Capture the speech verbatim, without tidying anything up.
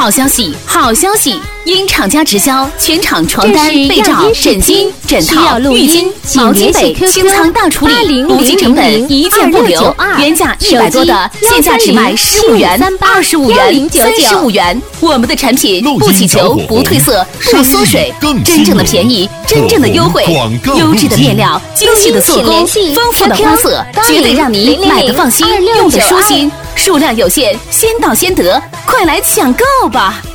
好消息，好消息！因厂家直销全场床单、被罩、枕巾、枕套、浴巾、毛巾被清仓大处理，不计成本，一件不留。原价一百多的，现价只卖十五元、二十五元、三十五元。我们的产品不起球、不褪色、不缩水，真正的便宜，真正的优惠，优质的面料，精细的做工，丰富的花色，绝对让你买的放心，用的舒心。数量有限，先到先得，快来抢购吧！